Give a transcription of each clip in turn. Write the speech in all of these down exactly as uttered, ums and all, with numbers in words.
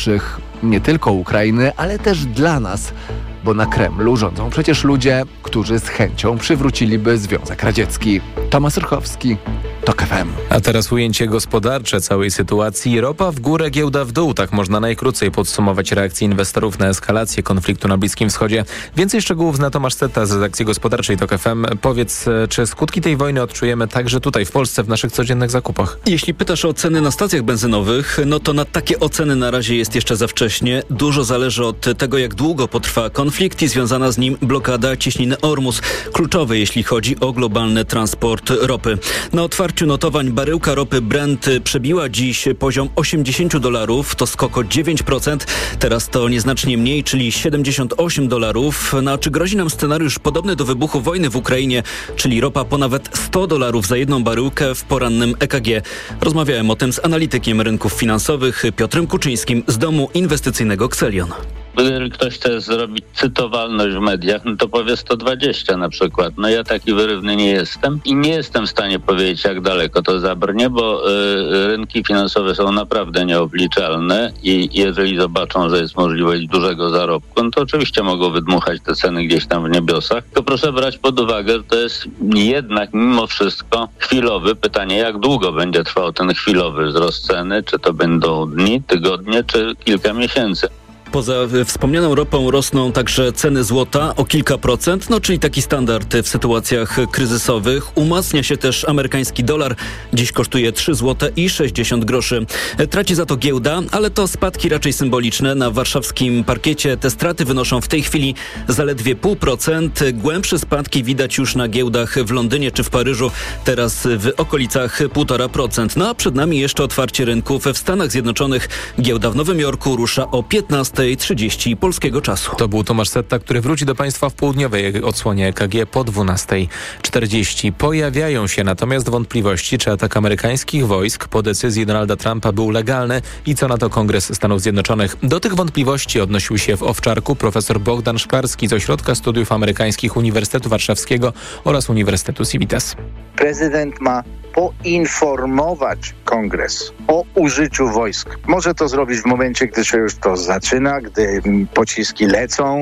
najlepszych nie tylko Ukrainy, ale też dla nas, bo na Kremlu rządzą przecież ludzie, którzy z chęcią przywróciliby Związek Radziecki. Tomasz Rychowski, TOK F M. A teraz ujęcie gospodarcze całej sytuacji. Ropa w górę, giełda w dół. Tak można najkrócej podsumować reakcję inwestorów na eskalację konfliktu na Bliskim Wschodzie. Więcej szczegółów zna Tomasz Setta z redakcji gospodarczej TOK F M. Powiedz, czy skutki tej wojny odczujemy także tutaj w Polsce w naszych codziennych zakupach? Jeśli pytasz o ceny na stacjach benzynowych, no to na takie oceny na razie jest jeszcze za wcześnie. Dużo zależy od tego, jak długo potrwa konflikt i związana z nim blokada cieśniny Ormus. Kluczowe, jeśli chodzi o globalny transport ropy. Na otwarciu notowań baryłka ropy Brent przebiła dziś poziom osiemdziesiąt dolarów, to skok o dziewięć procent. Teraz to nieznacznie mniej, czyli siedemdziesiąt osiem dolarów. No a czy grozi nam scenariusz podobny do wybuchu wojny w Ukrainie, czyli ropa po nawet sto dolarów za jedną baryłkę w porannym E K G? Rozmawiałem o tym z analitykiem rynków finansowych Piotrem Kuczyńskim z domu inwestycyjnego Xelion. Jeżeli ktoś chce zrobić cytowalność w mediach, no to powie sto dwadzieścia na przykład. No ja taki wyrywny nie jestem i nie jestem w stanie powiedzieć, jak daleko to zabrnie, bo y, rynki finansowe są naprawdę nieobliczalne i jeżeli zobaczą, że jest możliwość dużego zarobku, no to oczywiście mogą wydmuchać te ceny gdzieś tam w niebiosach. To proszę brać pod uwagę, że to jest jednak mimo wszystko chwilowy. Pytanie, jak długo będzie trwał ten chwilowy wzrost ceny? Czy to będą dni, tygodnie, czy kilka miesięcy? Poza wspomnianą ropą rosną także ceny złota o kilka procent, no czyli taki standard w sytuacjach kryzysowych. Umacnia się też amerykański dolar. Dziś kosztuje trzy złote i sześćdziesiąt groszy. Traci za to giełda, ale to spadki raczej symboliczne. Na warszawskim parkiecie te straty wynoszą w tej chwili zaledwie zero przecinek pięć procent. Głębsze spadki widać już na giełdach w Londynie czy w Paryżu. Teraz w okolicach półtora procent. No a przed nami jeszcze otwarcie rynków w Stanach Zjednoczonych. Giełda w Nowym Jorku rusza o piętnasta trzydzieści polskiego czasu. To był Tomasz Setta, który wróci do Państwa w południowej odsłonie E K G po dwunasta czterdzieści. Pojawiają się natomiast wątpliwości, czy atak amerykańskich wojsk po decyzji Donalda Trumpa był legalny i co na to Kongres Stanów Zjednoczonych. Do tych wątpliwości odnosił się w Owczarku profesor Bogdan Szklarski z Ośrodka Studiów Amerykańskich Uniwersytetu Warszawskiego oraz Uniwersytetu Civitas. Prezydent ma poinformować Kongres o użyciu wojsk. Może to zrobić w momencie, gdy się już to zaczyna, gdy pociski lecą,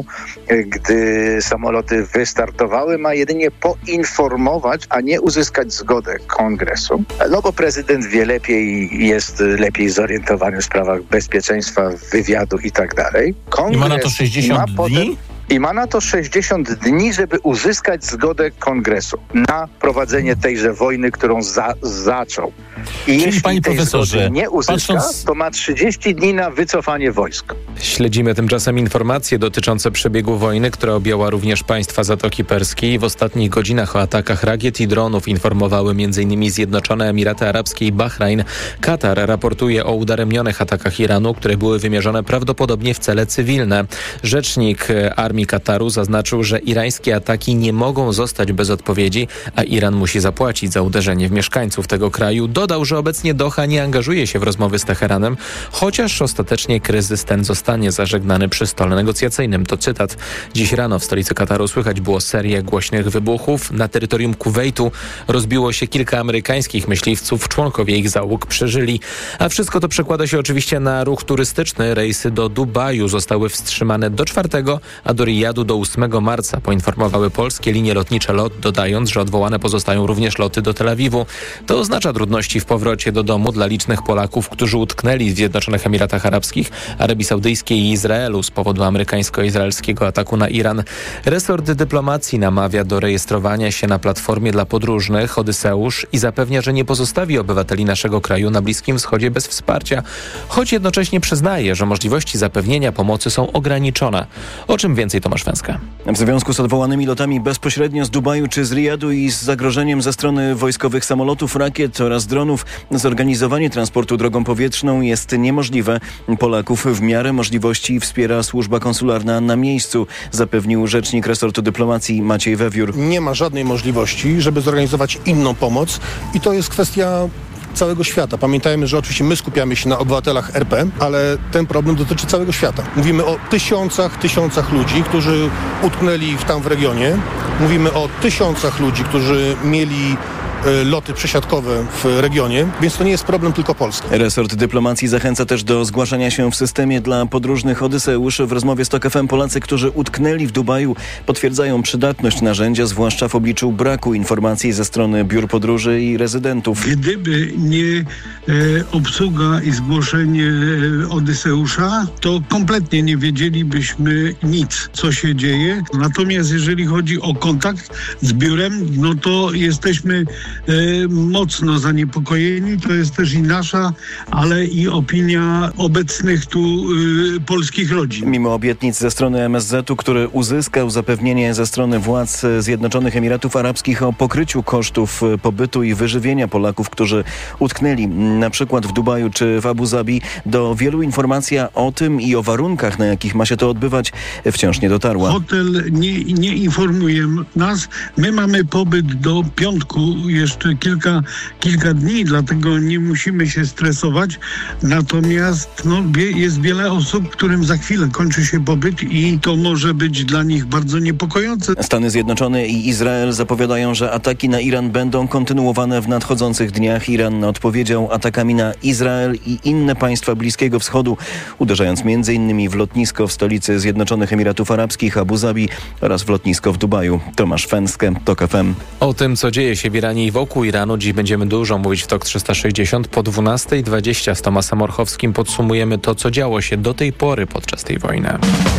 gdy samoloty wystartowały. Ma jedynie poinformować, a nie uzyskać zgodę Kongresu. No bo prezydent wie lepiej, jest lepiej zorientowany w sprawach bezpieczeństwa, wywiadu i tak dalej. I ma na to sześćdziesiąt dni? I ma na to sześćdziesiąt dni, żeby uzyskać zgodę Kongresu na prowadzenie tejże wojny, którą za, zaczął. I Czyli, jeśli panie tej profesorze, zgody nie uzyska, patrząc... to ma trzydzieści dni na wycofanie wojsk. Śledzimy tymczasem informacje dotyczące przebiegu wojny, która objęła również państwa Zatoki Perskiej. W ostatnich godzinach o atakach rakiet i dronów informowały m.in. Zjednoczone Emiraty Arabskie i Bahrajn. Katar raportuje o udaremnionych atakach Iranu, które były wymierzone prawdopodobnie w cele cywilne. Rzecznik armii Kataru zaznaczył, że irańskie ataki nie mogą zostać bez odpowiedzi, a Iran musi zapłacić za uderzenie w mieszkańców tego kraju. Dodał, że obecnie Doha nie angażuje się w rozmowy z Teheranem, chociaż ostatecznie kryzys ten zostanie zażegnany przy stole negocjacyjnym. To cytat. Dziś rano w stolicy Kataru słychać było serię głośnych wybuchów. Na terytorium Kuwejtu rozbiło się kilka amerykańskich myśliwców. Członkowie ich załóg przeżyli. A wszystko to przekłada się oczywiście na ruch turystyczny. Rejsy do Dubaju zostały wstrzymane do czwartego, a do Rijadu do ósmego marca, poinformowały polskie linie lotnicze LOT, dodając, że odwołane pozostają również loty do Tel Awiwu. To oznacza trudności w powrocie do domu dla licznych Polaków, którzy utknęli w Zjednoczonych Emiratach Arabskich, Arabii Saudyjskiej i Izraelu z powodu amerykańsko-izraelskiego ataku na Iran. Resort dyplomacji namawia do rejestrowania się na platformie dla podróżnych Odyseusz i zapewnia, że nie pozostawi obywateli naszego kraju na Bliskim Wschodzie bez wsparcia, choć jednocześnie przyznaje, że możliwości zapewnienia pomocy są ograniczone. O czym więcej Tomasz Węska. W związku z odwołanymi lotami bezpośrednio z Dubaju czy z Rijadu i z zagrożeniem ze strony wojskowych samolotów, rakiet oraz dronów, zorganizowanie transportu drogą powietrzną jest niemożliwe. Polaków w miarę możliwości wspiera służba konsularna na miejscu, zapewnił rzecznik resortu dyplomacji Maciej Wewiór. Nie ma żadnej możliwości, żeby zorganizować inną pomoc i to jest kwestia całego świata. Pamiętajmy, że oczywiście my skupiamy się na obywatelach R P, ale ten problem dotyczy całego świata. Mówimy o tysiącach, tysiącach ludzi, którzy utknęli w tam w regionie. Mówimy o tysiącach ludzi, którzy mieli y, loty przesiadkowe w regionie, więc to nie jest problem tylko Polski. Resort dyplomacji zachęca też do zgłaszania się w systemie dla podróżnych Odyseuszy. W rozmowie z Tok F M Polacy, którzy utknęli w Dubaju, potwierdzają przydatność narzędzia, zwłaszcza w obliczu braku informacji ze strony biur podróży i rezydentów. Gdyby nie e, obsługa i zgłoszenie Odyseusza, to kompletnie nie wiedzielibyśmy nic, co się dzieje. Natomiast jeżeli chodzi o kontakt z biurem, no to jesteśmy e, mocno zaniepokojeni. To jest też i nasza, ale i opinia obecnych tu e, polskich rodzin. Mimo obietnic ze strony M S Z u, który uzyskał zapewnienie ze strony władz Zjednoczonych Emiratów Arabskich o pokryciu kosztów pobytu i wyżywienia Polaków, którzy utknęli na przykład w Dubaju czy w Abu Zabi, do wielu informacja o tym i o warunkach, na jakich ma się to odbywać, wciąż nie dotarła. Hotel nie, nie informuje nas. My mamy pobyt do piątku, jeszcze kilka, kilka dni, dlatego nie musimy się stresować. Natomiast no, jest wiele osób, którym za chwilę kończy się pobyt i to może być dla nich bardzo niepokojące. Stany Zjednoczone i Izrael zapowiadają, że ataki na Iran będą kontynuowane w nadchodzących dniach. Iran odpowiedział atakami na Izrael i inne państwa Bliskiego Wschodu, uderzając m.in. w lotnisko w stolicy Zjednoczonych Emiratów Arabskich Abu Zabi oraz w lotnisko w Dubaju. Tomasz Fęskę, Tok F M. O tym, co dzieje się w Iranie i wokół Iranu, dziś będziemy dużo mówić w Tok trzysta sześćdziesiąt. Po dwunasta dwadzieścia z Tomasem Orchowskim podsumujemy to, co działo się do tej pory podczas tej wojny.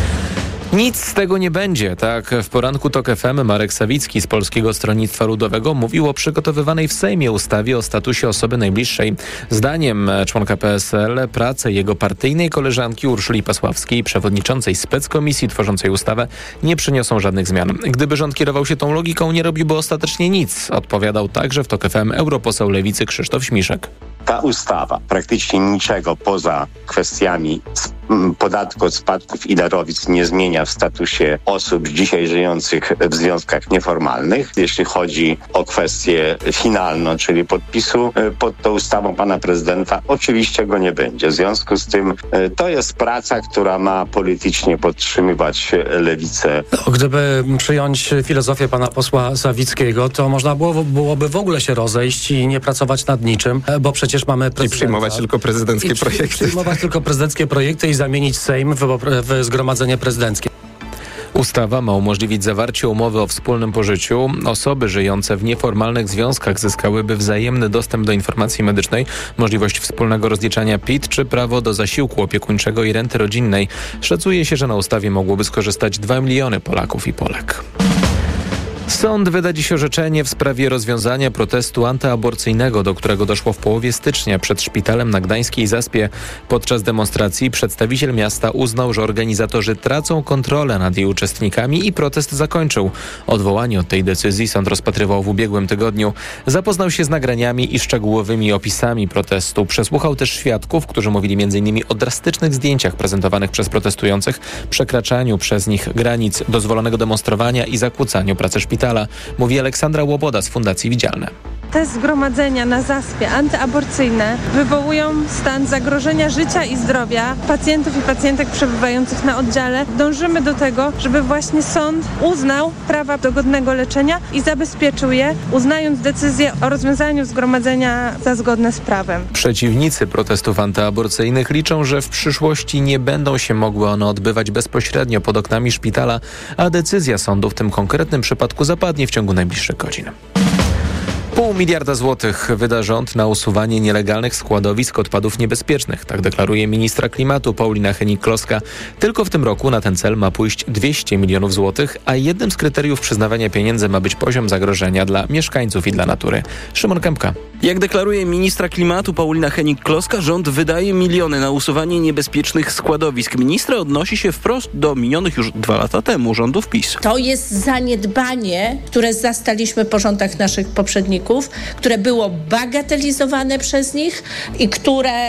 Nic z tego nie będzie, tak w poranku Tok F M Marek Sawicki z Polskiego Stronnictwa Ludowego mówił o przygotowywanej w Sejmie ustawie o statusie osoby najbliższej. Zdaniem członka P S L pracę jego partyjnej koleżanki Urszuli Pasławskiej, przewodniczącej speckomisji tworzącej ustawę, nie przyniosą żadnych zmian. Gdyby rząd kierował się tą logiką, nie robiłby ostatecznie nic, odpowiadał także w Tok F M europoseł Lewicy Krzysztof Śmiszek. Ta ustawa praktycznie niczego poza kwestiami podatku od spadków i darowizn nie zmienia w statusie osób dzisiaj żyjących w związkach nieformalnych. Jeśli chodzi o kwestię finalną, czyli podpisu pod tą ustawą pana prezydenta, oczywiście go nie będzie. W związku z tym to jest praca, która ma politycznie podtrzymywać lewicę. No, gdyby przyjąć filozofię pana posła Sawickiego, to można było, byłoby w ogóle się rozejść i nie pracować nad niczym, bo przecież mamy prezydenta. I przyjmować tylko prezydenckie I projekty. Przyjmować tylko prezydenckie projekty i zamienić Sejm w, w zgromadzenie prezydenckie. Ustawa ma umożliwić zawarcie umowy o wspólnym pożyciu. Osoby żyjące w nieformalnych związkach zyskałyby wzajemny dostęp do informacji medycznej, możliwość wspólnego rozliczania P I T czy prawo do zasiłku opiekuńczego i renty rodzinnej. Szacuje się, że na ustawie mogłoby skorzystać dwa miliony Polaków i Polek. Sąd wyda dziś orzeczenie w sprawie rozwiązania protestu antyaborcyjnego, do którego doszło w połowie stycznia przed szpitalem na Gdańskiej Zaspie. Podczas demonstracji przedstawiciel miasta uznał, że organizatorzy tracą kontrolę nad jej uczestnikami i protest zakończył. Odwołanie od tej decyzji sąd rozpatrywał w ubiegłym tygodniu. Zapoznał się z nagraniami i szczegółowymi opisami protestu. Przesłuchał też świadków, którzy mówili między innymi o drastycznych zdjęciach prezentowanych przez protestujących, przekraczaniu przez nich granic dozwolonego demonstrowania i zakłócaniu pracy szpitala. Mówi Aleksandra Łoboda z Fundacji Widzialne. Te zgromadzenia na Zaspie antyaborcyjne wywołują stan zagrożenia życia i zdrowia pacjentów i pacjentek przebywających na oddziale. Dążymy do tego, żeby właśnie sąd uznał prawa do godnego leczenia i zabezpieczył je, uznając decyzję o rozwiązaniu zgromadzenia za zgodne z prawem. Przeciwnicy protestów antyaborcyjnych liczą, że w przyszłości nie będą się mogły one odbywać bezpośrednio pod oknami szpitala, a decyzja sądu w tym konkretnym przypadku zapadnie w ciągu najbliższych godzin. Pół miliarda złotych wyda rząd na usuwanie nielegalnych składowisk odpadów niebezpiecznych. Tak deklaruje ministra klimatu Paulina Hennig-Kloska. Tylko w tym roku na ten cel ma pójść dwieście milionów złotych, a jednym z kryteriów przyznawania pieniędzy ma być poziom zagrożenia dla mieszkańców i dla natury. Szymon Kępka. Jak deklaruje ministra klimatu Paulina Hennig-Kloska, rząd wydaje miliony na usuwanie niebezpiecznych składowisk. Ministra odnosi się wprost do minionych już dwa lata temu rządów PiS. To jest zaniedbanie, które zastaliśmy po rządach naszych poprzedników, które było bagatelizowane przez nich i które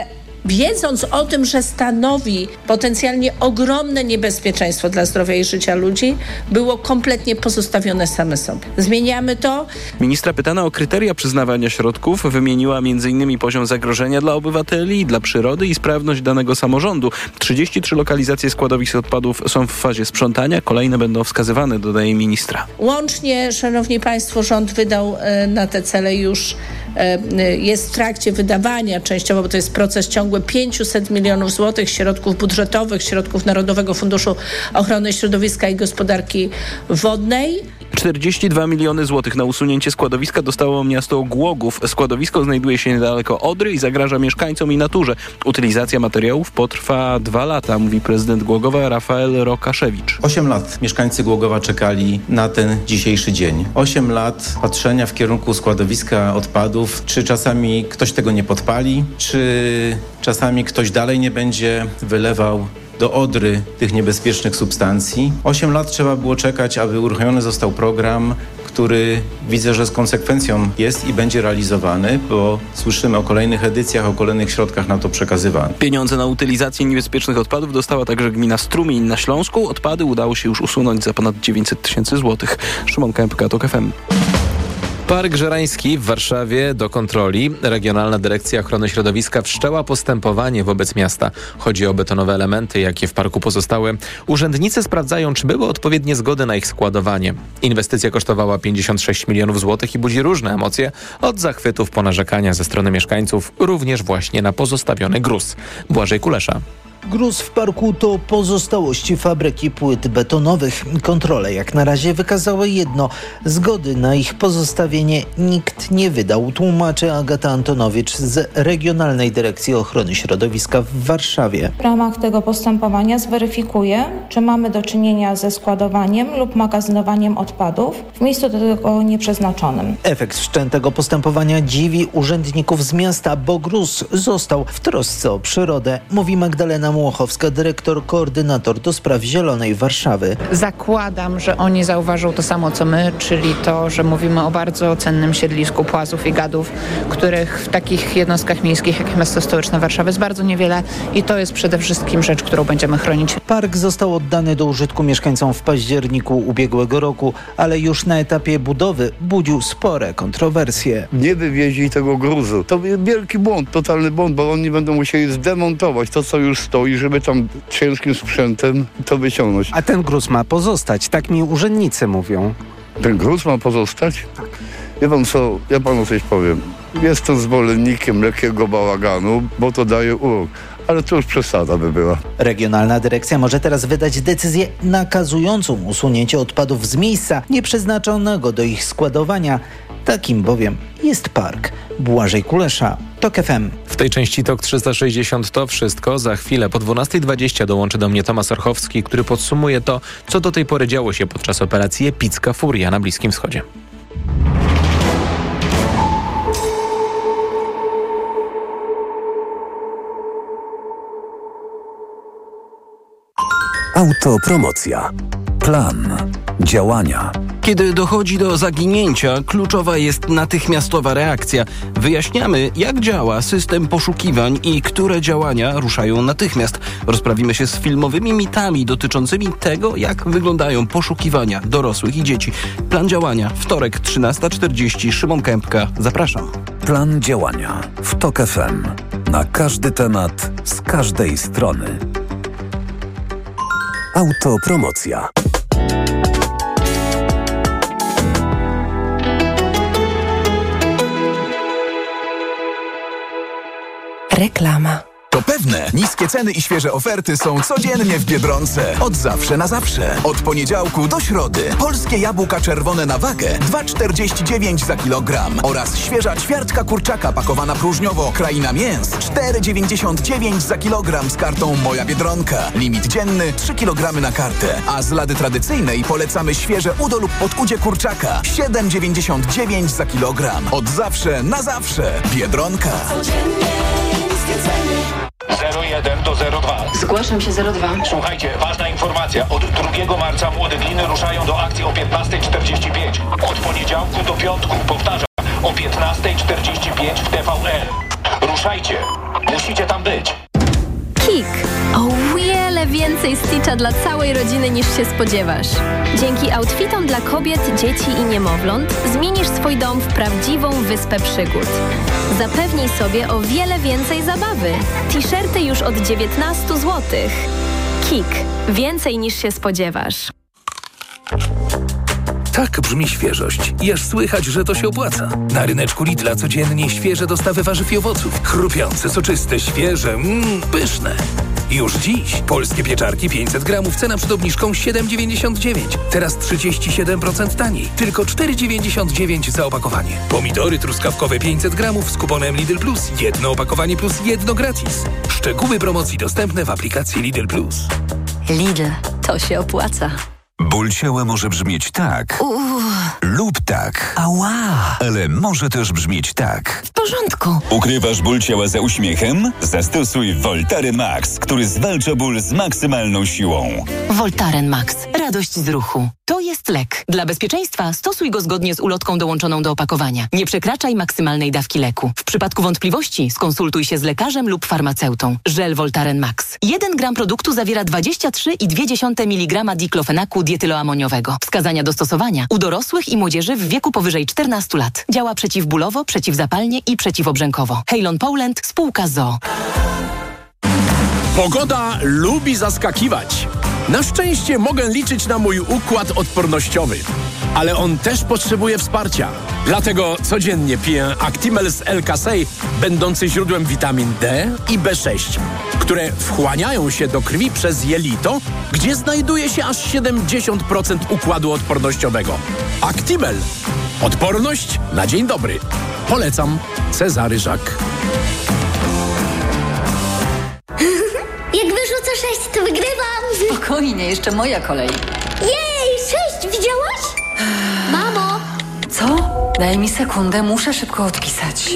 wiedząc o tym, że stanowi potencjalnie ogromne niebezpieczeństwo dla zdrowia i życia ludzi, było kompletnie pozostawione same sobie. Zmieniamy to. Ministra pytana o kryteria przyznawania środków wymieniła między innymi poziom zagrożenia dla obywateli, dla przyrody i sprawność danego samorządu. trzydzieści trzy lokalizacje składowisk odpadów są w fazie sprzątania, kolejne będą wskazywane, dodaje ministra. Łącznie, szanowni państwo, rząd wydał e, na te cele już, e, jest w trakcie wydawania częściowo, bo to jest proces ciągły, pięćset milionów złotych środków budżetowych, środków Narodowego Funduszu Ochrony Środowiska i Gospodarki Wodnej. czterdzieści dwa miliony złotych na usunięcie składowiska dostało miasto Głogów. Składowisko znajduje się niedaleko Odry i zagraża mieszkańcom i naturze. Utylizacja materiałów potrwa dwa lata, mówi prezydent Głogowa Rafael Rokaszewicz. Osiem lat mieszkańcy Głogowa czekali na ten dzisiejszy dzień. Osiem lat patrzenia w kierunku składowiska odpadów. Czy czasami ktoś tego nie podpali? Czy czasami ktoś dalej nie będzie wylewał do Odry tych niebezpiecznych substancji? Osiem lat trzeba było czekać, aby uruchomiony został program, który widzę, że z konsekwencją jest i będzie realizowany, bo słyszymy o kolejnych edycjach, o kolejnych środkach na to przekazywanych. Pieniądze na utylizację niebezpiecznych odpadów dostała także gmina Strumień na Śląsku. Odpady udało się już usunąć za ponad dziewięćset tysięcy złotych. Szymon Kępka, TOK F M. Park Żerański w Warszawie do kontroli. Regionalna Dyrekcja Ochrony Środowiska wszczęła postępowanie wobec miasta. Chodzi o betonowe elementy, jakie w parku pozostały. Urzędnicy sprawdzają, czy były odpowiednie zgody na ich składowanie. Inwestycja kosztowała pięćdziesiąt sześć milionów złotych i budzi różne emocje, od zachwytów po narzekania ze strony mieszkańców, również właśnie na pozostawiony gruz. Błażej Kulesza. Gruz w parku to pozostałości fabryki płyt betonowych. Kontrole jak na razie wykazały jedno. Zgody na ich pozostawienie nikt nie wydał, tłumaczy Agata Antonowicz z Regionalnej Dyrekcji Ochrony Środowiska w Warszawie. W ramach tego postępowania zweryfikuje, czy mamy do czynienia ze składowaniem lub magazynowaniem odpadów w miejscu do tego nieprzeznaczonym. Efekt wszczętego postępowania dziwi urzędników z miasta, bo gruz został w trosce o przyrodę, mówi Magdalena Młochowska, dyrektor, koordynator do spraw zielonej Warszawy. Zakładam, że oni zauważą to samo co my, czyli to, że mówimy o bardzo cennym siedlisku płazów i gadów, których w takich jednostkach miejskich jak miasto stołeczne Warszawy jest bardzo niewiele i to jest przede wszystkim rzecz, którą będziemy chronić. Park został oddany do użytku mieszkańcom w październiku ubiegłego roku, ale już na etapie budowy budził spore kontrowersje. Nie wywieźli tego gruzu. To jest wielki błąd, totalny błąd, bo oni będą musieli zdemontować to, co już stoi, żeby tam ciężkim sprzętem to wyciągnąć. A ten gruz ma pozostać, tak mi urzędnicy mówią. Ten gruz ma pozostać? Tak. Wie pan co, ja panu coś powiem. Jestem zwolennikiem lekkiego bałaganu, bo to daje urok. Ale to już przesada by była. Regionalna dyrekcja może teraz wydać decyzję nakazującą usunięcie odpadów z miejsca nieprzeznaczonego do ich składowania. Takim bowiem jest park. Błażej Kulesza, TOK F M. W tej części TOK trzysta sześćdziesiąt to wszystko. Za chwilę po dwunasta dwadzieścia dołączy do mnie Tomasz Orchowski, który podsumuje to, co do tej pory działo się podczas operacji Epicka Furia na Bliskim Wschodzie. Autopromocja. Plan działania. Kiedy dochodzi do zaginięcia, kluczowa jest natychmiastowa reakcja. Wyjaśniamy, jak działa system poszukiwań i które działania ruszają natychmiast. Rozprawimy się z filmowymi mitami dotyczącymi tego, jak wyglądają poszukiwania dorosłych i dzieci. Plan działania. Wtorek, trzynasta czterdzieści. Szymon Kępka. Zapraszam. Plan działania w TOK F M. Na każdy temat, z każdej strony. Autopromocja. Reklama. To pewne, niskie ceny i świeże oferty są codziennie w Biedronce. Od zawsze na zawsze. Od poniedziałku do środy. Polskie jabłka czerwone na wagę dwa czterdzieści dziewięć za kilogram. Oraz świeża ćwiartka kurczaka pakowana próżniowo. Kraina mięs cztery dziewięćdziesiąt dziewięć za kilogram z kartą Moja Biedronka. Limit dzienny trzy kilogramy na kartę. A z lady tradycyjnej polecamy świeże udo lub podudzie kurczaka siedem dziewięćdziesiąt dziewięć za kilogram. Od zawsze na zawsze. Biedronka. zero jeden do zero dwa. Zgłaszam się zero dwa. Słuchajcie, ważna informacja. Od drugiego marca Młode Gliny ruszają do akcji o piętnasta czterdzieści pięć. Od poniedziałku do piątku, powtarzam, o piętnasta czterdzieści pięć w T V N. Ruszajcie! Musicie tam być! Kik. O wiele więcej Stitcha dla całej rodziny niż się spodziewasz. Dzięki outfitom dla kobiet, dzieci i niemowląt zmienisz swój dom w prawdziwą wyspę przygód. Zapewnij sobie o wiele więcej zabawy. T-shirty już od dziewiętnaście złotych. Kik. Więcej niż się spodziewasz. Tak brzmi świeżość. I aż słychać, że to się opłaca. Na ryneczku Lidla codziennie świeże dostawy warzyw i owoców. Chrupiące, soczyste, świeże, mmm, pyszne. Już dziś polskie pieczarki pięćset gramów, cena przed obniżką siedem dziewięćdziesiąt dziewięć. Teraz trzydzieści siedem procent taniej. Tylko cztery dziewięćdziesiąt dziewięć za opakowanie. Pomidory truskawkowe pięćset gramów z kuponem Lidl Plus. Jedno opakowanie plus jedno gratis. Szczegóły promocji dostępne w aplikacji Lidl Plus. Lidl. To się opłaca. Ból ciała może brzmieć tak Uuu. lub tak. Ała. Ale może też brzmieć tak. W porządku. Ukrywasz ból ciała za uśmiechem? Zastosuj Voltaren Max, który zwalcza ból z maksymalną siłą. Voltaren Max. Radość z ruchu. To jest lek. Dla bezpieczeństwa stosuj go zgodnie z ulotką dołączoną do opakowania. Nie przekraczaj maksymalnej dawki leku. W przypadku wątpliwości skonsultuj się z lekarzem lub farmaceutą. Żel Voltaren Max. jeden gram produktu zawiera dwadzieścia trzy i dwie dziesiąte miligrama diklofenaku dietyloamoniowego. Wskazania do stosowania u dorosłych i młodzieży w wieku powyżej czternastu lat. Działa przeciwbólowo, przeciwzapalnie i przeciwobrzękowo. Heilon Poland, spółka z o o. Pogoda lubi zaskakiwać. Na szczęście mogę liczyć na mój układ odpornościowy, ale on też potrzebuje wsparcia. Dlatego codziennie piję Actimel z L-Kasei, będący źródłem witamin D i B sześć, które wchłaniają się do krwi przez jelito, gdzie znajduje się aż siedemdziesiąt procent układu odpornościowego. Actimel. Odporność na dzień dobry. Polecam. Cezary Żak. Jak wyrzucę sześć, to wygrywam! Spokojnie, jeszcze moja kolej. Jej, sześć, widziałaś? Mamo! Co? Daj mi sekundę, muszę szybko odpisać.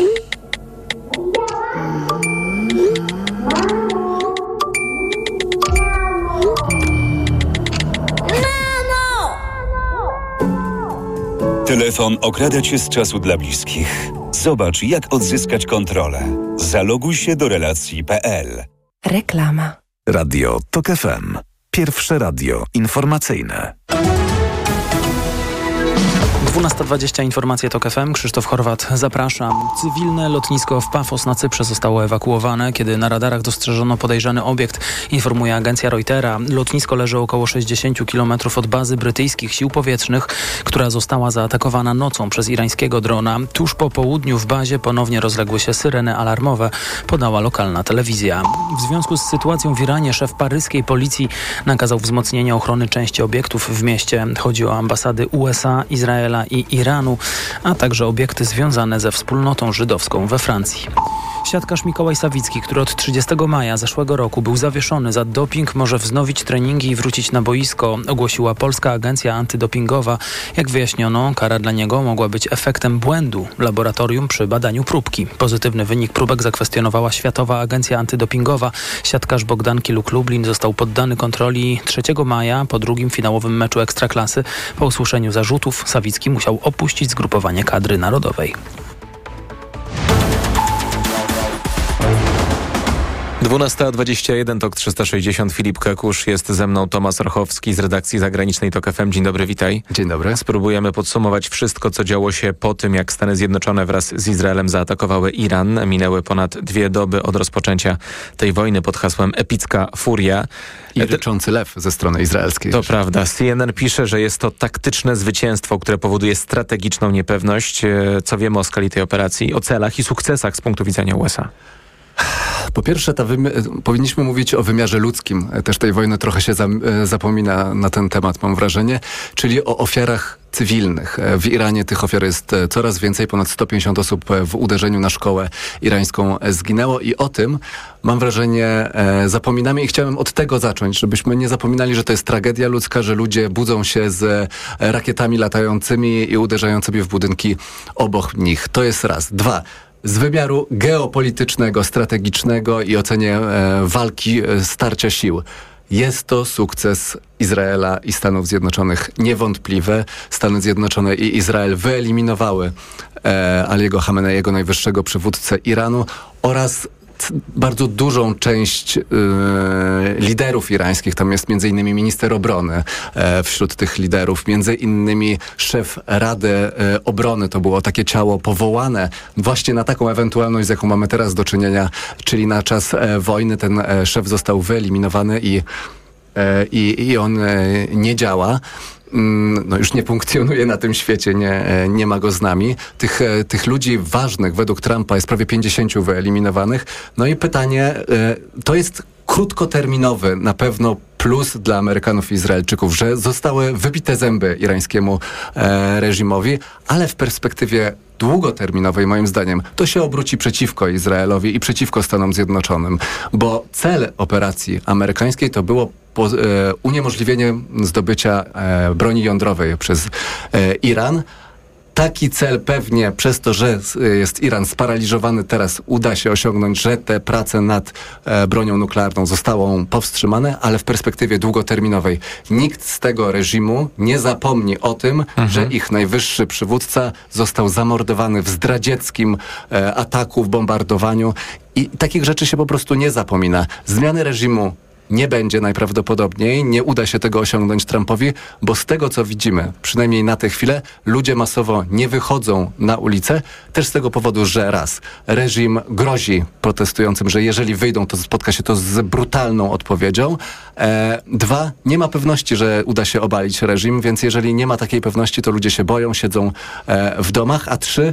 Mamo! Telefon okrada cię z czasu dla bliskich. Zobacz, jak odzyskać kontrolę. Zaloguj się do relacji kropka p l. Reklama. Radio Tok F M. Pierwsze radio informacyjne. dwunasta dwadzieścia, informacje Tok F M. Krzysztof Chorwat, zapraszam. Cywilne lotnisko w Pafos na Cyprze zostało ewakuowane, kiedy na radarach dostrzeżono podejrzany obiekt, informuje agencja Reutera. Lotnisko leży około sześćdziesiąt kilometrów od bazy brytyjskich sił powietrznych, która została zaatakowana nocą przez irańskiego drona. Tuż po południu w bazie ponownie rozległy się syreny alarmowe, podała lokalna telewizja. W związku z sytuacją w Iranie szef paryskiej policji nakazał wzmocnienie ochrony części obiektów w mieście. Chodzi o ambasady U S A, Izraela i Iranu, a także obiekty związane ze wspólnotą żydowską we Francji. Siatkarz Mikołaj Sawicki, który od trzydziestego maja zeszłego roku był zawieszony za doping, może wznowić treningi i wrócić na boisko, ogłosiła Polska Agencja Antydopingowa. Jak wyjaśniono, kara dla niego mogła być efektem błędu laboratorium przy badaniu próbki. Pozytywny wynik próbek zakwestionowała Światowa Agencja Antydopingowa. Siatkarz Bogdanki Luk Lublin został poddany kontroli trzeciego maja po drugim finałowym meczu Ekstraklasy. Po usłyszeniu zarzutów Sawicki musiał opuścić zgrupowanie kadry narodowej. dwunasta dwadzieścia jeden, Tok trzysta sześćdziesiąt, Filip Kekusz, jest ze mną Tomasz Orchowski z redakcji zagranicznej Tok F M. Dzień dobry, witaj. Dzień dobry. Spróbujemy podsumować wszystko, co działo się po tym, jak Stany Zjednoczone wraz z Izraelem zaatakowały Iran. Minęły ponad dwie doby od rozpoczęcia tej wojny pod hasłem Epicka Furia. I ryczący lew ze strony izraelskiej. To jeszcze. Prawda. C N N pisze, że jest to taktyczne zwycięstwo, które powoduje strategiczną niepewność. Co wiemy o skali tej operacji, o celach i sukcesach z punktu widzenia U S A? Po pierwsze, ta wymi- powinniśmy mówić o wymiarze ludzkim. Też tej wojny trochę się za- zapomina na ten temat, mam wrażenie, czyli o ofiarach cywilnych. W Iranie tych ofiar jest coraz więcej, ponad sto pięćdziesiąt osób w uderzeniu na szkołę irańską zginęło i o tym, mam wrażenie, zapominamy i chciałem od tego zacząć, żebyśmy nie zapominali, że to jest tragedia ludzka, że ludzie budzą się z rakietami latającymi i uderzającymi w budynki obok nich. To jest raz. Dwa. Z wymiaru geopolitycznego, strategicznego i ocenie e, walki, e, starcia sił. Jest to sukces Izraela i Stanów Zjednoczonych niewątpliwe. Stany Zjednoczone i Izrael wyeliminowały e, Aliego Chameneiego, najwyższego przywódcę Iranu, oraz bardzo dużą część y, liderów irańskich. Tam jest między innymi minister obrony e, wśród tych liderów, między innymi szef Rady e, Obrony. To było takie ciało powołane właśnie na taką ewentualność, z jaką mamy teraz do czynienia, czyli na czas e, wojny. Ten e, szef został wyeliminowany i, e, i, i on e, nie działa. No już nie funkcjonuje na tym świecie, nie, nie ma go z nami. Tych, tych ludzi ważnych według Trumpa jest prawie pięćdziesięciu wyeliminowanych. No i pytanie, to jest krótkoterminowy na pewno plus dla Amerykanów i Izraelczyków, że zostały wybite zęby irańskiemu e, reżimowi, ale w perspektywie długoterminowej, moim zdaniem, to się obróci przeciwko Izraelowi i przeciwko Stanom Zjednoczonym, bo cel operacji amerykańskiej to było po, e, uniemożliwienie zdobycia e, broni jądrowej przez e, Iran. Taki cel pewnie przez to, że jest Iran sparaliżowany, teraz uda się osiągnąć, że te prace nad e, bronią nuklearną zostały powstrzymane, ale w perspektywie długoterminowej nikt z tego reżimu nie zapomni o tym, mhm. że ich najwyższy przywódca został zamordowany w zdradzieckim e, ataku, w bombardowaniu i takich rzeczy się po prostu nie zapomina. Zmiany reżimu nie będzie najprawdopodobniej, nie uda się tego osiągnąć Trumpowi, bo z tego, co widzimy, przynajmniej na tę chwilę, ludzie masowo nie wychodzą na ulicę, też z tego powodu, że raz, reżim grozi protestującym, że jeżeli wyjdą, to spotka się to z brutalną odpowiedzią. E, dwa, nie ma pewności, że uda się obalić reżim, więc jeżeli nie ma takiej pewności, to ludzie się boją, siedzą e, w domach, a trzy,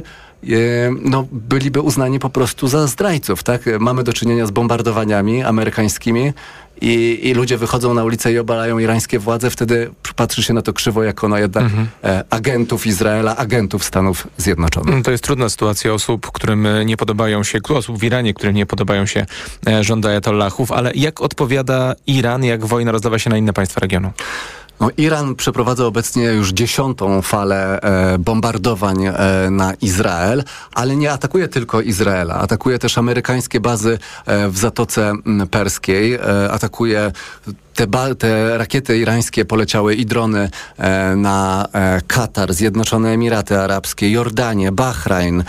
no, byliby uznani po prostu za zdrajców, tak? Mamy do czynienia z bombardowaniami amerykańskimi i, i ludzie wychodzą na ulicę i obalają irańskie władze, wtedy patrzy się na to krzywo jako na jednak mhm. e, agentów Izraela, agentów Stanów Zjednoczonych. To jest trudna sytuacja osób, którym nie podobają się, osób w Iranie, którym nie podobają się e, rządy ajatollahów, ale jak odpowiada Iran, jak wojna rozlewa się na inne państwa regionu? No, Iran przeprowadza obecnie już dziesiątą falę e, bombardowań e, na Izrael, ale nie atakuje tylko Izraela. Atakuje też amerykańskie bazy e, w Zatoce Perskiej. E, atakuje Te, ba- te rakiety irańskie poleciały i drony e, na e, Katar, Zjednoczone Emiraty Arabskie, Jordanię, Bahrajn,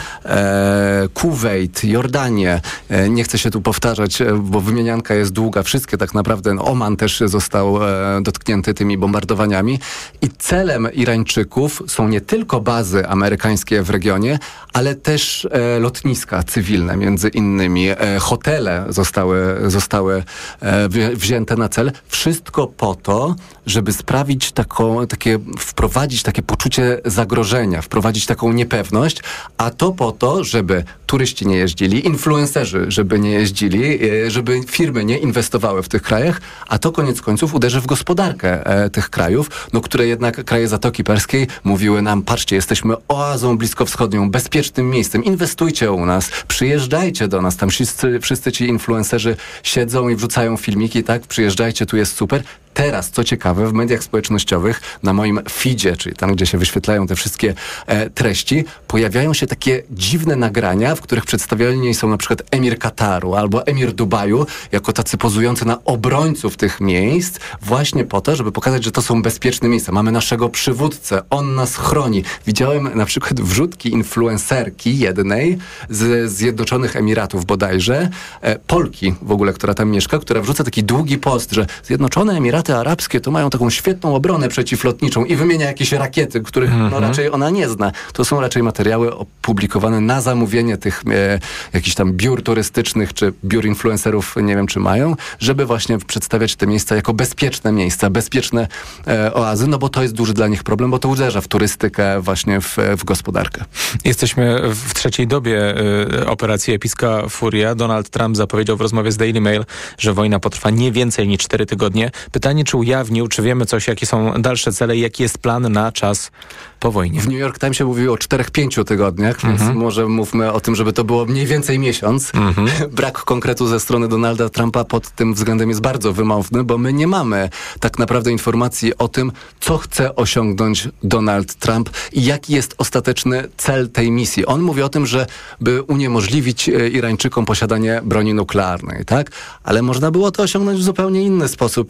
e, Kuwejt, Jordanię. E, nie chcę się tu powtarzać, e, bo wymienianka jest długa. Wszystkie tak naprawdę. Oman też został e, dotknięty tymi bombardowaniami. I celem Irańczyków są nie tylko bazy amerykańskie w regionie, ale też e, lotniska cywilne, między innymi. E, hotele zostały, zostały e, wzięte na cel. Wszystko po to, żeby sprawić taką, takie, wprowadzić takie poczucie zagrożenia, wprowadzić taką niepewność, a to po to, żeby turyści nie jeździli, influencerzy, żeby nie jeździli, żeby firmy nie inwestowały w tych krajach, a to koniec końców uderzy w gospodarkę e, tych krajów, no które jednak kraje Zatoki Perskiej mówiły nam, patrzcie, jesteśmy oazą bliskowschodnią, bezpiecznym miejscem, inwestujcie u nas, przyjeżdżajcie do nas, tam wszyscy, wszyscy ci influencerzy siedzą i wrzucają filmiki, tak, przyjeżdżajcie, tu jest super. Teraz, co ciekawe, w mediach społecznościowych, na moim feedzie, czyli tam, gdzie się wyświetlają te wszystkie e, treści, pojawiają się takie dziwne nagrania, w których przedstawiani są na przykład emir Kataru albo emir Dubaju, jako tacy pozujący na obrońców tych miejsc, właśnie po to, żeby pokazać, że to są bezpieczne miejsca. Mamy naszego przywódcę, on nas chroni. Widziałem na przykład wrzutki influencerki jednej z Zjednoczonych Emiratów bodajże, e, Polki w ogóle, która tam mieszka, która wrzuca taki długi post, że Zjednoczone Emiraty Arabskie to mają taką świetną obronę przeciwlotniczą i wymienia jakieś rakiety, których mm-hmm. no, raczej ona nie zna. To są raczej materiały opublikowane na zamówienie tych e, jakichś tam biur turystycznych czy biur influencerów, nie wiem czy mają, żeby właśnie przedstawiać te miejsca jako bezpieczne miejsca, bezpieczne e, oazy, no bo to jest duży dla nich problem, bo to uderza w turystykę, właśnie w, w gospodarkę. Jesteśmy w trzeciej dobie y, operacji Epicka Furia. Donald Trump zapowiedział w rozmowie z Daily Mail, że wojna potrwa nie więcej niż cztery tygodnie. Pytanie, czy ujawnił, czy wiemy coś, jakie są dalsze cele i jaki jest plan na czas po wojnie? W New York Timesie mówiło o czterech, pięciu tygodniach, mm-hmm. więc może mówmy o tym, żeby to było mniej więcej miesiąc. Mm-hmm. Brak konkretu ze strony Donalda Trumpa pod tym względem jest bardzo wymowny, bo my nie mamy tak naprawdę informacji o tym, co chce osiągnąć Donald Trump i jaki jest ostateczny cel tej misji. On mówi o tym, że by uniemożliwić Irańczykom posiadanie broni nuklearnej, tak? Ale można było to osiągnąć w zupełnie inny sposób i nie,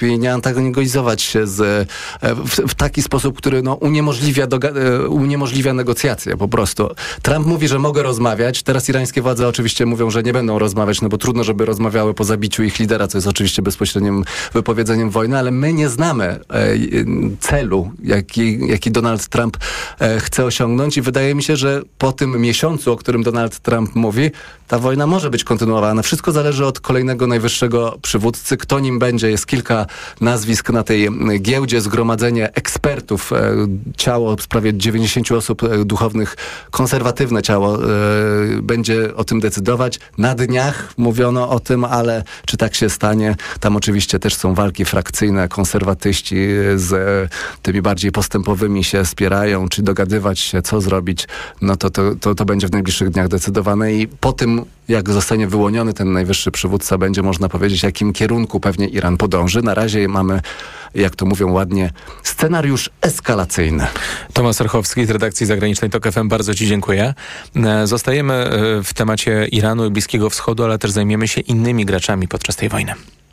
antagonizować się z, w, w taki sposób, który no, uniemożliwia, doga- uniemożliwia negocjacje po prostu. Trump mówi, że mogę rozmawiać. Teraz irańskie władze oczywiście mówią, że nie będą rozmawiać, no bo trudno, żeby rozmawiały po zabiciu ich lidera, co jest oczywiście bezpośrednim wypowiedzeniem wojny, ale my nie znamy e, celu, jaki, jaki Donald Trump e, chce osiągnąć i wydaje mi się, że po tym miesiącu, o którym Donald Trump mówi, ta wojna może być kontynuowana. Wszystko zależy od kolejnego najwyższego przywódcy. Kto nim będzie? Jest kilka nazwisk na tej giełdzie, zgromadzenie ekspertów, e, ciało z prawie dziewięćdziesięciu osób e, duchownych, konserwatywne ciało e, będzie o tym decydować. Na dniach mówiono o tym, ale czy tak się stanie? Tam oczywiście też są walki frakcyjne. Konserwatyści z e, tymi bardziej postępowymi się spierają, czy dogadywać się, co zrobić. No to, to, to, to będzie w najbliższych dniach decydowane i po tym, jak zostanie wyłoniony ten najwyższy przywódca, będzie można powiedzieć, jakim kierunku pewnie Iran podąży. Na razie mamy, jak to mówią ładnie, scenariusz eskalacyjny. Tomasz Orchowski z redakcji zagranicznej TOK F M, bardzo Ci dziękuję. Zostajemy w temacie Iranu i Bliskiego Wschodu, ale też zajmiemy się innymi graczami podczas tej wojny.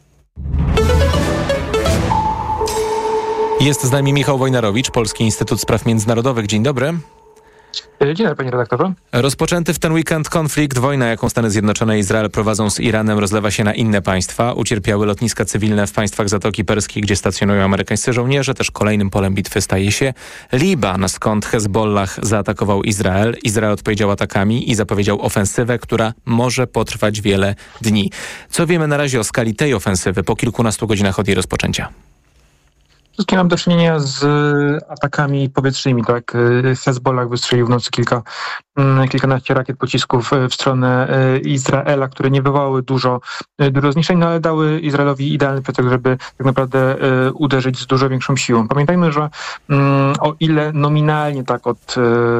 Jest z nami Michał Wojnarowicz, Polski Instytut Spraw Międzynarodowych. Dzień dobry. Dzień dobry, panie redaktorze. Rozpoczęty w ten weekend konflikt, wojna, jaką Stany Zjednoczone i Izrael prowadzą z Iranem, rozlewa się na inne państwa. Ucierpiały lotniska cywilne w państwach Zatoki Perskiej, gdzie stacjonują amerykańscy żołnierze. Też kolejnym polem bitwy staje się Liban, skąd Hezbollah zaatakował Izrael. Izrael odpowiedział atakami i zapowiedział ofensywę, która może potrwać wiele dni. Co wiemy na razie o skali tej ofensywy po kilkunastu godzinach od jej rozpoczęcia? Wszystkie mam do czynienia z atakami powietrznymi, tak? Hezbollah wystrzelił w nocy kilka, kilkanaście rakiet, pocisków w stronę Izraela, które nie wywołały dużo, dużo zniszczeń, no ale dały Izraelowi idealny pretekst, żeby tak naprawdę uderzyć z dużo większą siłą. Pamiętajmy, że o ile nominalnie tak od,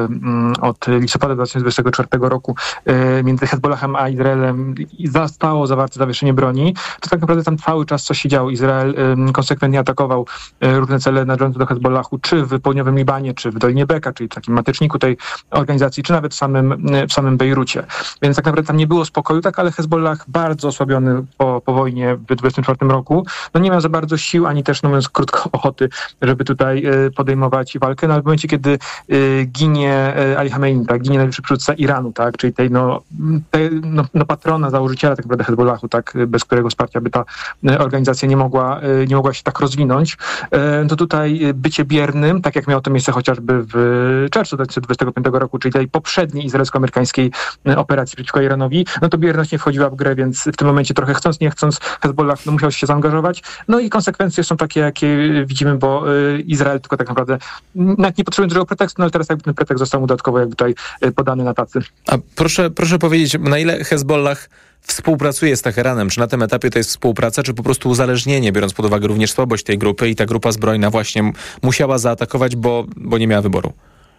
od listopada dwa tysiące dwudziestego czwartego roku między Hezbollahem a Izraelem zostało zawarte zawieszenie broni, to tak naprawdę tam cały czas coś się działo. Izrael konsekwentnie atakował różne cele należące do Hezbollahu, czy w południowym Libanie, czy w Dolinie Beka, czyli takim mateczniku tej organizacji, czy nawet w samym, w samym Bejrucie. Więc tak naprawdę tam nie było spokoju, tak, ale Hezbollah bardzo osłabiony po, po wojnie w dwudziestym czwartym roku, no nie miał za bardzo sił, ani też, no mówiąc krótko, ochoty, żeby tutaj podejmować walkę. No ale w momencie, kiedy ginie Ali Khamenei, tak, ginie najwyższy przywódca Iranu, tak, czyli tej, no, tej, no, no patrona, założyciela tak naprawdę Hezbollahu, tak, bez którego wsparcia by ta organizacja nie mogła, nie mogła się tak rozwinąć, to tutaj bycie biernym, tak jak miało to miejsce chociażby w czerwcu dwa tysiące dwudziestego piątego roku, czyli tej poprzedniej izraelsko-amerykańskiej operacji przeciwko Iranowi, no to bierność nie wchodziła w grę, więc w tym momencie trochę chcąc, nie chcąc, Hezbollah no, musiał się zaangażować. No i konsekwencje są takie, jakie widzimy, bo Izrael tylko tak naprawdę nawet nie potrzebuje dużego pretekstu, no ale teraz jakby ten pretekst został mu dodatkowo jakby tutaj podany na tacy. A proszę, proszę powiedzieć, na ile Hezbollah współpracuje z Teheranem? Czy na tym etapie to jest współpraca, czy po prostu uzależnienie, biorąc pod uwagę również słabość tej grupy i ta grupa zbrojna właśnie musiała zaatakować, bo, bo nie miała wyboru?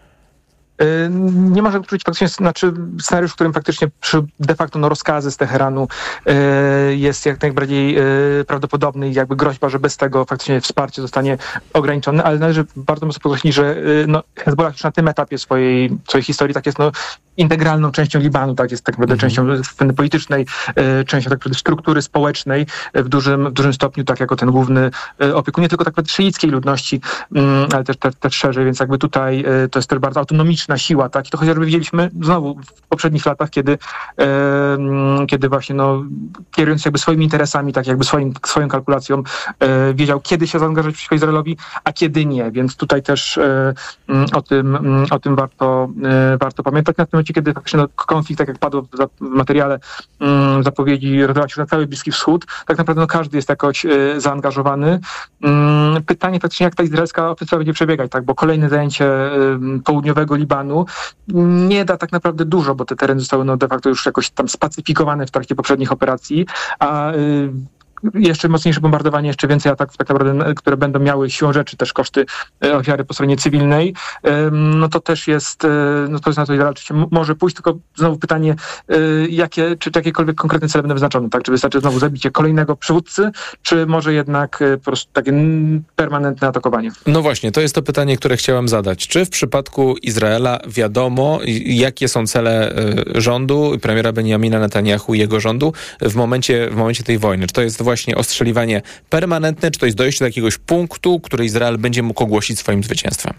Nie można wykluczyć faktycznie, znaczy scenariusz, w którym faktycznie przy de facto no, rozkazy z Teheranu jest jak najbardziej prawdopodobny i jakby groźba, że bez tego faktycznie wsparcie zostanie ograniczone, ale należy bardzo mocno podkreślić, że no, Hezbollah już na tym etapie swojej, swojej historii tak jest no, integralną częścią Libanu, tak jest tak naprawdę mm-hmm. częścią politycznej, częścią tak naprawdę struktury społecznej w dużym, w dużym stopniu, tak jako ten główny opiekun, nie tylko tak naprawdę szyickiej ludności, ale też, też, też szerzej, więc jakby tutaj to jest też bardzo autonomiczna siła, tak? I to chociażby widzieliśmy znowu w poprzednich latach, kiedy, e, kiedy właśnie no, kierując jakby swoimi interesami, tak jakby swoim, swoją kalkulacją, e, wiedział, kiedy się zaangażować przeciwko Izraelowi, a kiedy nie. Więc tutaj też e, o tym, o tym warto, e, warto pamiętać. Na tym momencie, kiedy faktycznie no, konflikt, tak jak padło w, w materiale m, zapowiedzi, rozlewa się na cały Bliski Wschód, tak naprawdę no, każdy jest jakoś e, zaangażowany. M, pytanie faktycznie, jak ta izraelska ofensywa będzie przebiegać, tak? Bo kolejne zajęcie e, południowego Libanu nie da tak naprawdę dużo, bo te tereny zostały no, de facto już jakoś tam spacyfikowane w trakcie poprzednich operacji, a y, jeszcze mocniejsze bombardowanie, jeszcze więcej ataków, tak naprawdę, które będą miały siłą rzeczy też koszty ofiary po stronie cywilnej, no to też jest, no to jest na to Izrael oczywiście może pójść, tylko znowu pytanie, jakie, czy jakiekolwiek konkretne cele będą wyznaczone, tak? Czy wystarczy znowu zabicie kolejnego przywódcy, czy może jednak po prostu takie permanentne atakowanie? No właśnie, to jest to pytanie, które chciałem zadać. Czy w przypadku Izraela wiadomo, jakie są cele rządu, premiera Benjamina Netanyahu i jego rządu w momencie, w momencie tej wojny? Czy to jest właśnie ostrzeliwanie permanentne, czy to jest dojście do jakiegoś punktu, który Izrael będzie mógł ogłosić swoim zwycięstwem?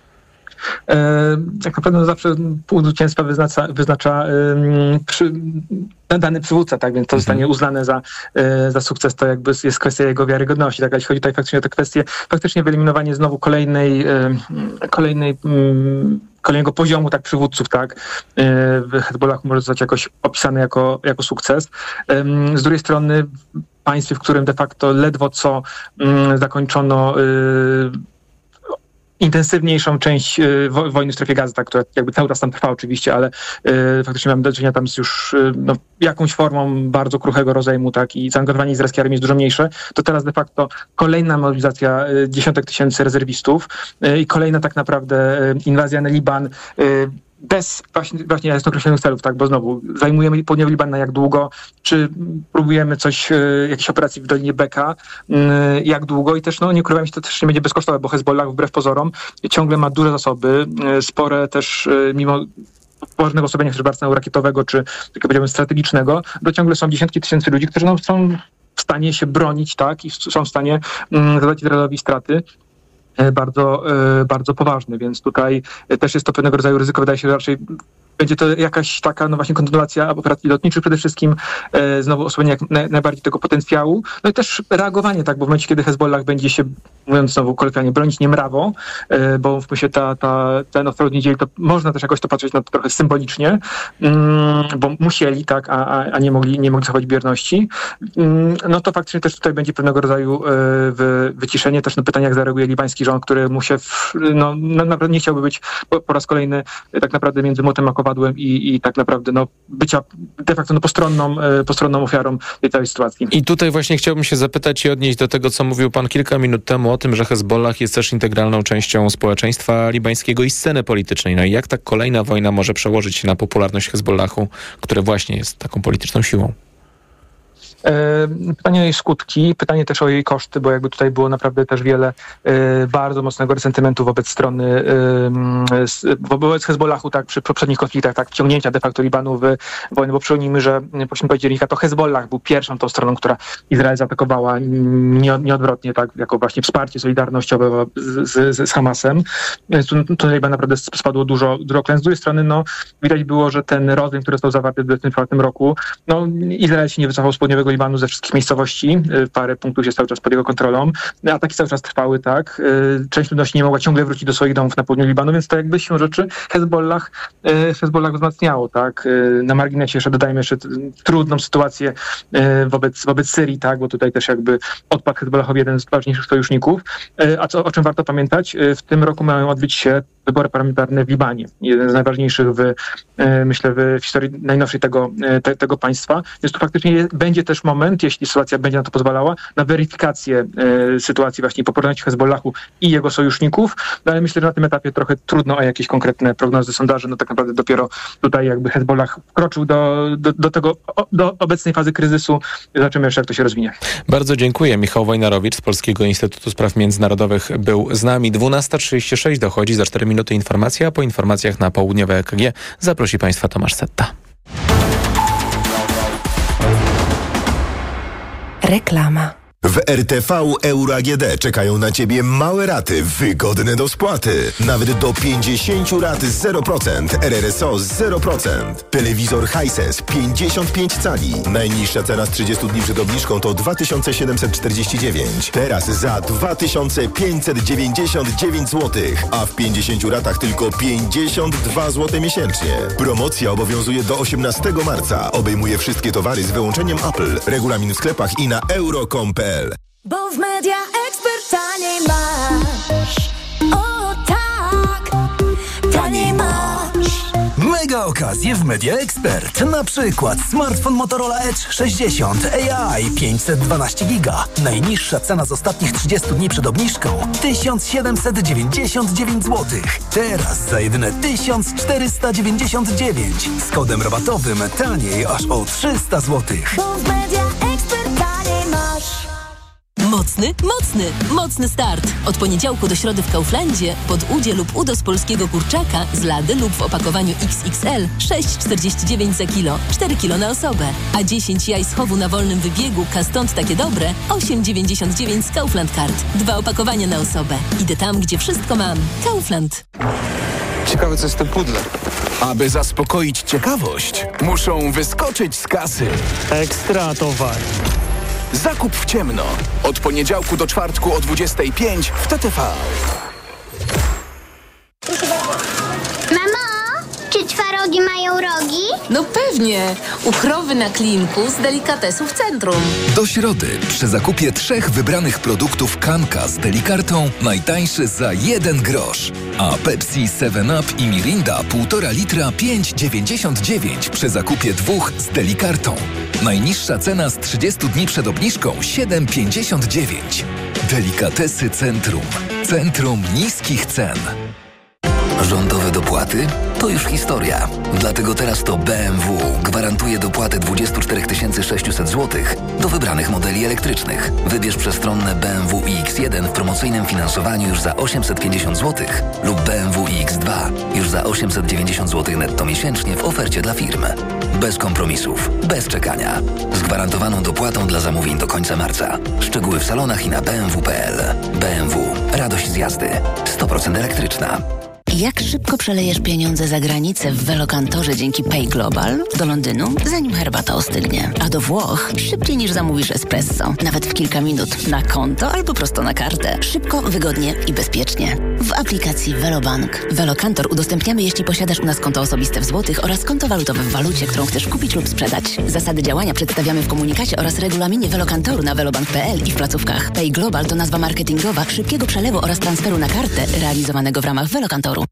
E, tak naprawdę zawsze punkt zwycięstwa wyznacza, wyznacza e, przy, dany przywódca, tak, więc to zostanie uznane za, e, za sukces, to jakby jest kwestia jego wiarygodności, tak, jeśli chodzi tutaj faktycznie o tę kwestię, faktycznie wyeliminowanie znowu kolejnej, e, kolejnej m, kolejnego poziomu tak przywódców, tak, w Hezbollahu może zostać jakoś opisany jako, jako sukces. Z drugiej strony w państwie, w którym de facto ledwo co zakończono intensywniejszą część y, wo, wojny w strefie Gazy, tak, która jakby cały czas tam trwa oczywiście, ale y, faktycznie mamy do czynienia tam z już y, no, jakąś formą bardzo kruchego rozejmu, tak, i zaangażowanie izraelskiej armii jest dużo mniejsze, to teraz de facto kolejna mobilizacja y, dziesiątek tysięcy rezerwistów y, i kolejna tak naprawdę y, inwazja na Liban, y, bez właśnie, właśnie jasno określonych celów, tak, bo znowu zajmujemy południowy Liban na jak długo, czy próbujemy coś, jakieś operacji w Dolinie Beka, jak długo i też, no nie ukrywam się, to też nie będzie bezkosztowe, bo Hezbollah wbrew pozorom ciągle ma duże zasoby, spore też mimo poważnego osłabienia chociażby arsenału rakietowego, czy tak powiedziałbym strategicznego, to ciągle są dziesiątki tysięcy ludzi, którzy no, są w stanie się bronić, tak, i są w stanie mm, zadać Izraelowi straty bardzo, bardzo poważny, więc tutaj też jest to pewnego rodzaju ryzyko. Wydaje się, że raczej będzie to jakaś taka, no właśnie kontynuacja operacji lotniczych, przede wszystkim e, znowu osłabienie jak na, najbardziej tego potencjału, no i też reagowanie, tak, bo w momencie, kiedy Hezbollah będzie się, mówiąc znowu kolokwialnie, bronić niemrawo, e, bo w się ta, ta, ten offroad niedzieli, to można też jakoś to patrzeć na to trochę symbolicznie, mm, bo musieli, tak, a, a, a nie mogli, nie mogli zachować bierności, mm, no to faktycznie też tutaj będzie pewnego rodzaju e, wy, wyciszenie, też no pytanie, jak zareaguje libański rząd, który mu się, w, no, no naprawdę nie chciałby być po, po raz kolejny tak naprawdę między młotem a kowadłem i, i tak naprawdę no, bycia de facto no, postronną, postronną ofiarą tej całej sytuacji. I tutaj właśnie chciałbym się zapytać i odnieść do tego, co mówił pan kilka minut temu o tym, że Hezbollah jest też integralną częścią społeczeństwa libańskiego i sceny politycznej. No i jak ta kolejna wojna może przełożyć się na popularność Hezbollahu, które właśnie jest taką polityczną siłą? Pytanie o jej skutki, pytanie też o jej koszty, bo jakby tutaj było naprawdę też wiele y, bardzo mocnego resentymentu wobec strony, y, wobec Hezbollahu, tak, przy poprzednich konfliktach, tak, wciągnięcia de facto Libanu w wojnę, bo przypomnijmy, że początku października to Hezbollah był pierwszą tą stroną, która Izrael zaatakowała nie, nieodwrotnie, tak, jako właśnie wsparcie solidarnościowe z, z, z Hamasem. Więc tu, tu Liban naprawdę spadło dużo, dużo klęsk. Z drugiej strony, no, widać było, że ten rozejm, który został zawarty w dwa tysiące dwudziestym czwartym roku, no, Izrael się nie wycofał z południowego Libanu ze wszystkich miejscowości. Parę punktów jest cały czas pod jego kontrolą. Ataki cały czas trwały, tak. Część ludności nie mogła ciągle wrócić do swoich domów na południu Libanu, więc to jakby się rzeczy Hezbollah, Hezbollah wzmacniało, tak. Na marginesie jeszcze dodajmy jeszcze trudną sytuację wobec, wobec Syrii, tak, bo tutaj też jakby odpadł Hezbollahowi jeden z ważniejszych sojuszników. A co, o czym warto pamiętać? W tym roku mają odbyć się wybory parlamentarne w Libanie. Jeden z najważniejszych w, myślę, w historii najnowszej tego, te, tego państwa. Więc tu faktycznie jest, będzie też moment, jeśli sytuacja będzie na to pozwalała, na weryfikację e, sytuacji właśnie popularności Hezbollahu i jego sojuszników, no, ale myślę, że na tym etapie trochę trudno o jakieś konkretne prognozy sondaży, no tak naprawdę dopiero tutaj jakby Hezbollah wkroczył do, do, do tego, o, do obecnej fazy kryzysu. Zobaczymy jeszcze, jak to się rozwinie. Bardzo dziękuję. Michał Wojnarowicz z Polskiego Instytutu Spraw Międzynarodowych był z nami. dwunasta trzydzieści sześć dochodzi, za cztery minuty informacja, a po informacjach na południowe E K G zaprosi Państwa Tomasz Setta. Reklama. W R T V Euro A G D czekają na Ciebie małe raty, wygodne do spłaty. Nawet do pięćdziesiąt rat zero procent, R R S O zero procent. Telewizor Hisense pięćdziesiąt pięć cali. Najniższa cena z trzydziestu dni przed obniżką to dwa tysiące siedemset czterdzieści dziewięć. Teraz za dwa tysiące pięćset dziewięćdziesiąt dziewięć złotych, a w pięćdziesięciu ratach tylko pięćdziesiąt dwa złote miesięcznie. Promocja obowiązuje do osiemnastego marca. Obejmuje wszystkie towary z wyłączeniem Apple. Regulamin w sklepach i na euro kropka com kropka p l. Bo w Media Expert taniej masz. O tak, taniej masz. Mega okazje w Media Expert. Na przykład smartfon Motorola Edge sześćdziesiąt A I pięćset dwanaście giga. Najniższa cena z ostatnich trzydziestu dni przed obniżką tysiąc siedemset dziewięćdziesiąt dziewięć złotych. Teraz za jedyne tysiąc czterysta dziewięćdziesiąt dziewięć. Z kodem rabatowym taniej aż o trzysta złotych. Bo w Media Expert taniej masz. Moc Mocny, mocny, mocny start. Od poniedziałku do środy w Kauflandzie pod udzie lub udo z polskiego kurczaka z lady lub w opakowaniu X X L sześć czterdzieści dziewięć za kilo, cztery kilo na osobę. A dziesięć jaj z chowu na wolnym wybiegu, ka stąd takie dobre, osiem dziewięćdziesiąt dziewięć z Kaufland Card. Dwa opakowania na osobę. Idę tam, gdzie wszystko mam. Kaufland. Ciekawe, co jest w tym pudle. Aby zaspokoić ciekawość, muszą wyskoczyć z kasy. Ekstra towar. Zakup w ciemno. Od poniedziałku do czwartku o dwudziestej piątej w T T V. Mamo, czy twarogi mają rogi? No pewnie. U krowy na klinku z delikatesów Centrum. Do środy przy zakupie trzech wybranych produktów Kanka z Delikartą najtańszy za jeden grosz. A Pepsi, seven up i Mirinda półtora litra pięć dziewięćdziesiąt dziewięć przy zakupie dwóch z Delikartą. Najniższa cena z trzydziestu dni przed obniżką siedem pięćdziesiąt dziewięć. Delikatesy Centrum. Centrum niskich cen. Rządowe dopłaty? To już historia. Dlatego teraz to B M W gwarantuje dopłatę dwadzieścia cztery tysiące sześćset złotych do wybranych modeli elektrycznych. Wybierz przestronne B M W i X jeden w promocyjnym finansowaniu już za osiemset pięćdziesiąt złotych lub B M W i X dwa już za osiemset dziewięćdziesiąt złotych netto miesięcznie w ofercie dla firm. Bez kompromisów, bez czekania. Z gwarantowaną dopłatą dla zamówień do końca marca. Szczegóły w salonach i na b m w kropka p l. B M W. Radość z jazdy. sto procent elektryczna. Jak szybko przelejesz pieniądze za granicę w Velokantorze dzięki Pay Global? Do Londynu, zanim herbata ostygnie. A do Włoch szybciej niż zamówisz espresso. Nawet w kilka minut. Na konto albo prosto na kartę. Szybko, wygodnie i bezpiecznie. W aplikacji Velobank. Velokantor udostępniamy, jeśli posiadasz u nas konto osobiste w złotych oraz konto walutowe w walucie, którą chcesz kupić lub sprzedać. Zasady działania przedstawiamy w komunikacie oraz regulaminie Velokantoru na velobank kropka p l i w placówkach. Pay Global to nazwa marketingowa szybkiego przelewu oraz transferu na kartę realizowanego w ramach Velokantoru.